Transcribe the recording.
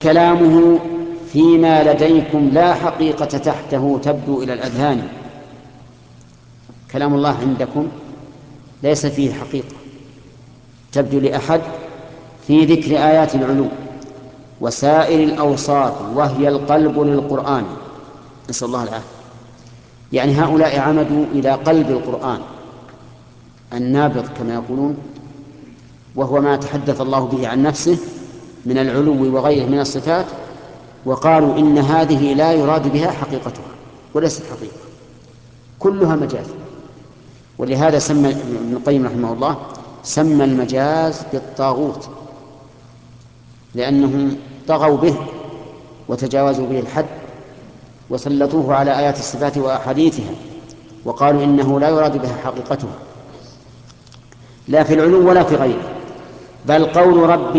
كلامه فيما لديكم لا حقيقة تحته تبدو إلى الأذهان. كلام الله عندكم ليس فيه حقيقة تبدو لأحد في ذكر آيات العلو وسائر الأوصاف وهي القلب للقرآن، نسأل الله العافية. يعني هؤلاء عمدوا إلى قلب القرآن النابض كما يقولون، وهو ما تحدث الله به عن نفسه من العلو وغيره من الصفات، وقالوا إن هذه لا يراد بها حقيقتها وليست حقيقة، كلها مجاز. ولهذا سمى ابن القيم رحمه الله سمى المجاز بالطاغوت، لأنهم طغوا به وتجاوزوا به الحد وسلطوه على آيات الصفات وأحاديثها، وقالوا إنه لا يراد بها حقيقتها لا في العلو ولا في غيره، بل قول رب